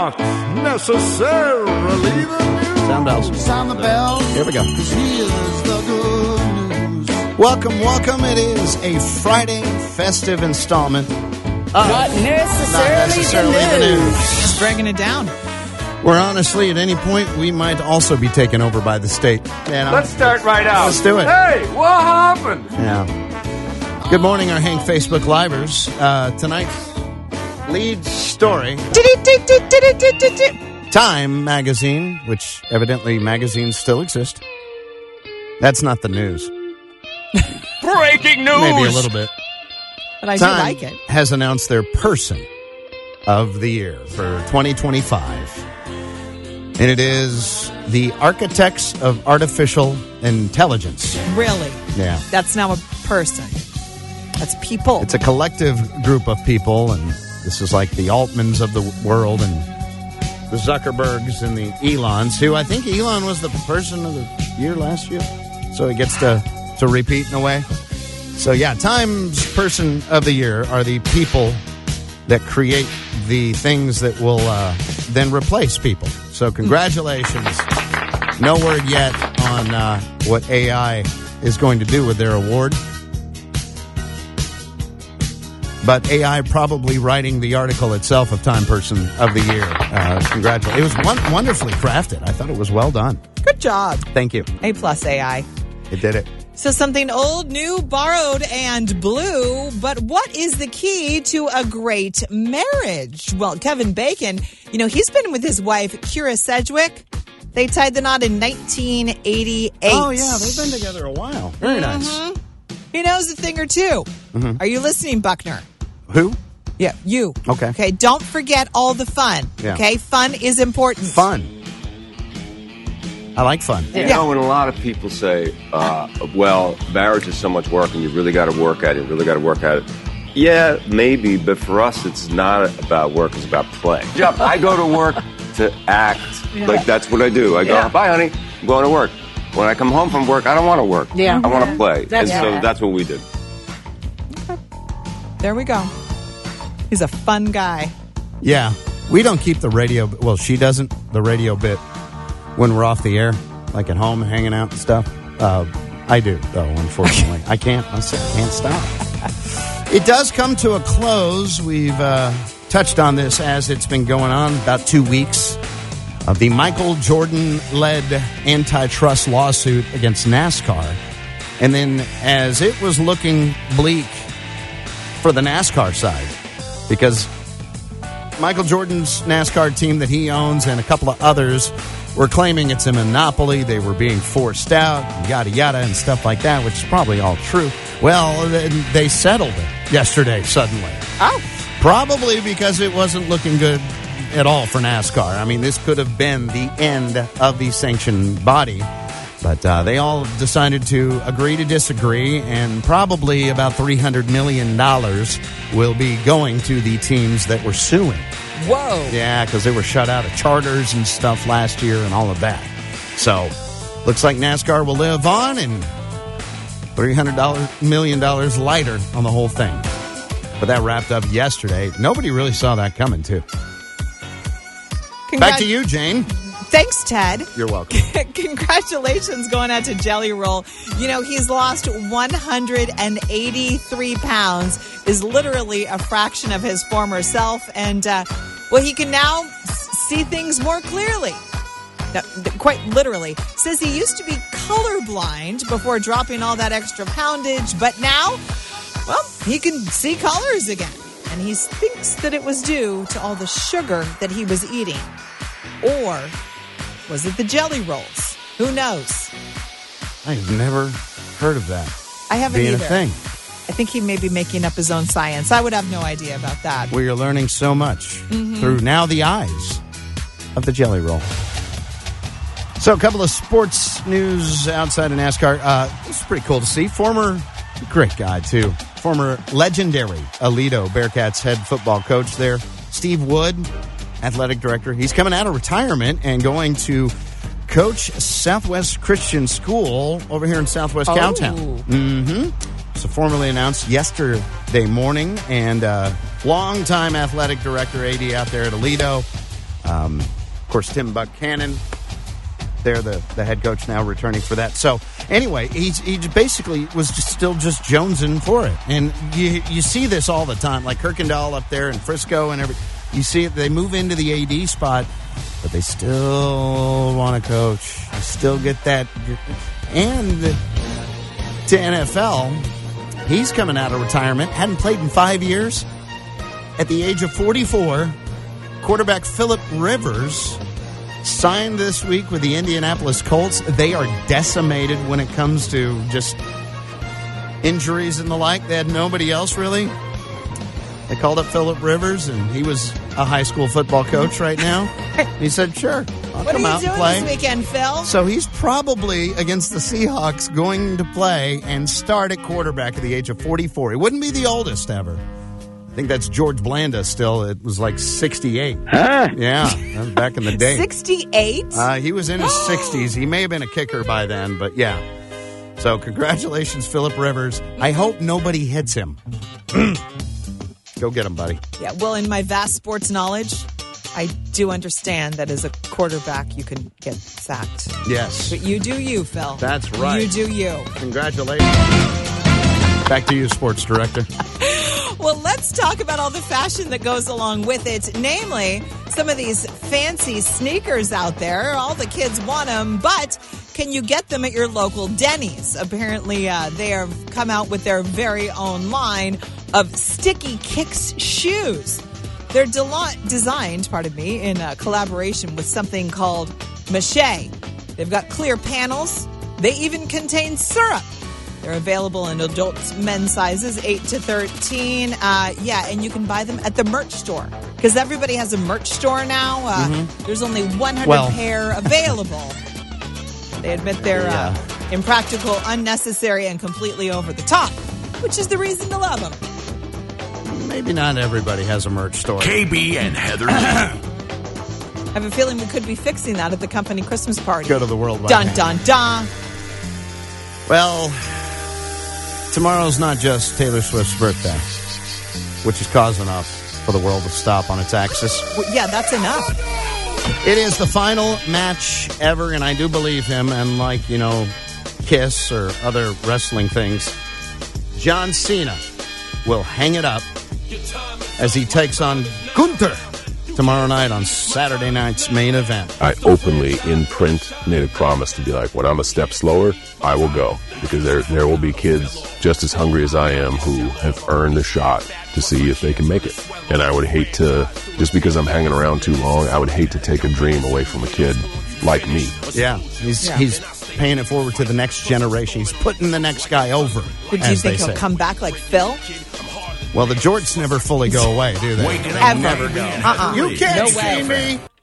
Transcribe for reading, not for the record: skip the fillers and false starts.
not necessarily the news. Sound bells. Sound the bell. Here we go. 'Cause here's the good news. Welcome. It is a Friday festive installment. Not necessarily the news. Just breaking it down. Where honestly, at any point, we might also be taken over by the state. Let's start right out. Let's do it. Hey, what happened? Yeah. Good morning, our Hank Facebook Livers. Tonight's lead story. Time magazine, which evidently magazines still exist. That's not the news. Breaking news. Maybe a little bit. But I do Time like it. has announced their person of the year for 2025. And it is the Architects of Artificial Intelligence. Really. Yeah. That's now a person. That's people. It's a collective group of people, and this is like the Altmans of the world and the Zuckerbergs and the Elons, who I think Elon was the person of the year last year. So he gets to repeat in a way. So yeah, Time's person of the year are the people that create the things that will then replace people. So congratulations. No word yet on what AI is going to do with their award. But AI probably writing the article itself of Time Person of the Year. Congratulations. It was wonderfully crafted. I thought it was well done. Good job. Thank you. A+ AI. It did it. So something old, new, borrowed, and blue. But what is the key to a great marriage? Well, Kevin Bacon, he's been with his wife, Kira Sedgwick. They tied the knot in 1988. Oh, yeah. They've been together a while. Very nice. He knows a thing or two. Mm-hmm. Are you listening, Buckner? Who? Yeah, you. Okay. Okay, don't forget all the fun. Yeah. Okay, fun is important. Fun. I like fun. You know, when a lot of people say, well, marriage is so much work and you really got to work at it, Yeah, maybe, but for us, it's not about work, it's about play. I go to work to act. Like, that's what I do. I go, bye, honey, I'm going to work. When I come home from work, I don't want to work. Yeah. I want to play. That's so that's what we did. There we go. He's a fun guy. Yeah. We don't keep the radio. Well, she doesn't. The radio bit when we're off the air, like at home hanging out and stuff. I do, though, unfortunately. I can't stop. It does come to a close. We've touched on this as it's been going on about 2 weeks of the Michael Jordan-led antitrust lawsuit against NASCAR. And then as it was looking bleak for the NASCAR side, because Michael Jordan's NASCAR team that he owns and a couple of others were claiming it's a monopoly. They were being forced out, yada, yada, and stuff like that, which is probably all true. Well, they settled it yesterday suddenly. Oh. Probably because it wasn't looking good at all for NASCAR. I mean, this could have been the end of the sanctioned body. But they all decided to agree to disagree, and probably about $300 million will be going to the teams that were suing. Whoa. Yeah, because they were shut out of charters and stuff last year and all of that. So, looks like NASCAR will live on and $300 million lighter on the whole thing. But that wrapped up yesterday. Nobody really saw that coming, too. Back to you, Jane. Thanks, Ted. You're welcome. Congratulations going out to Jelly Roll. He's lost 183 pounds, is literally a fraction of his former self. And, he can now see things more clearly. Now, quite literally. Says he used to be colorblind before dropping all that extra poundage. But now, he can see colors again. And he thinks that it was due to all the sugar that he was eating. Or was it the jelly rolls? Who knows? I've never heard of that. I haven't being either. A thing. I think he may be making up his own science. I would have no idea about that. We are learning so much through now the eyes of the jelly roll. So a couple of sports news outside of NASCAR. It's pretty cool to see. Great guy, too. Former legendary Aledo Bearcats head football coach there, Steve Wood, athletic director. He's coming out of retirement and going to coach Southwest Christian School over here in Southwest Cowtown. So formally announced yesterday morning, and longtime athletic director AD out there at Aledo. Of course, Tim Buchanan, they're the head coach now, returning for that. So anyway, he basically was still just jonesing for it. And you see this all the time, like Kirkendall up there in Frisco and everything. You see it, they move into the AD spot, but they still want to coach. They still get that. And to NFL, he's coming out of retirement, hadn't played in 5 years. At the age of 44, quarterback Phillip Rivers signed this week with the Indianapolis Colts. They are decimated when it comes to just injuries and the like. They had nobody else, really. They called up Phillip Rivers, and he was a high school football coach right now. He said, sure, I'll come out and play. What are you doing this weekend, Phil? So he's probably, against the Seahawks, going to play and start at quarterback at the age of 44. He wouldn't be the oldest ever. I think that's George Blanda still. It was like 68. Huh? Yeah, that was back in the day. 68? He was in his 60s. He may have been a kicker by then, but yeah. So congratulations, Phillip Rivers. I hope nobody hits him. Go get him, buddy. Yeah, well, in my vast sports knowledge, I do understand that as a quarterback, you can get sacked. Yes. But you do you, Phil. That's right. You do you. Congratulations. Back to you, sports director. Well, let's talk about all the fashion that goes along with it. Namely, some of these fancy sneakers out there. All the kids want them, but can you get them at your local Denny's? Apparently, they have come out with their very own line of Sticky Kicks shoes. They're designed, in collaboration with something called Mache. They've got clear panels. They even contain syrup. They're available in adult men's sizes, 8 to 13. And you can buy them at the merch store. Because everybody has a merch store now. There's only 100 pair available. They admit they're impractical, unnecessary, and completely over the top, which is the reason to love them. Maybe not everybody has a merch store. KB and Heather G. I have a feeling we could be fixing that at the company Christmas party. Go to the Worldwide. Dun, dun, dun. Well, tomorrow's not just Taylor Swift's birthday, which is cause enough for the world to stop on its axis. Well, yeah, that's enough. It is the final match ever, and I do believe him. And like, Kiss or other wrestling things, John Cena will hang it up as he takes on Gunther tomorrow night on Saturday night's main event. I openly, in print, made a promise to be like, when I'm a step slower, I will go. Because there will be kids just as hungry as I am who have earned the shot to see if they can make it. And I would hate to, just because I'm hanging around too long, I would hate to take a dream away from a kid like me. Yeah, he's paying it forward to the next generation. He's putting the next guy over. But do you think he'll come back like Phil? Well, the jorts never fully go away, do they? Ever. Never go. You can't see me.